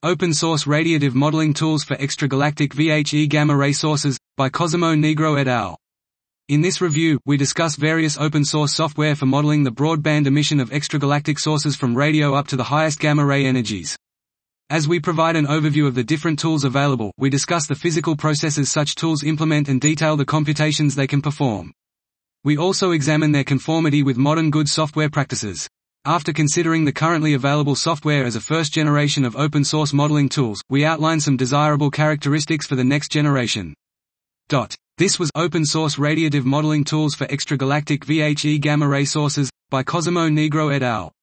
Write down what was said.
Open Source Radiative Modeling Tools for Extragalactic VHE Gamma Ray Sources, by Cosimo Negro et al. In this review, we discuss various open-source software for modeling the broadband emission of extragalactic sources from radio up to the highest gamma-ray energies. As we provide an overview of the different tools available, we discuss the physical processes such tools implement and detail the computations they can perform. We also examine their conformity with modern good software practices. After considering the currently available software as a first generation of open-source modeling tools, we outline some desirable characteristics for the next generation. This was Open Source Radiative Modeling Tools for Extragalactic VHE Gamma Ray Sources, by Cosimo Negro et al.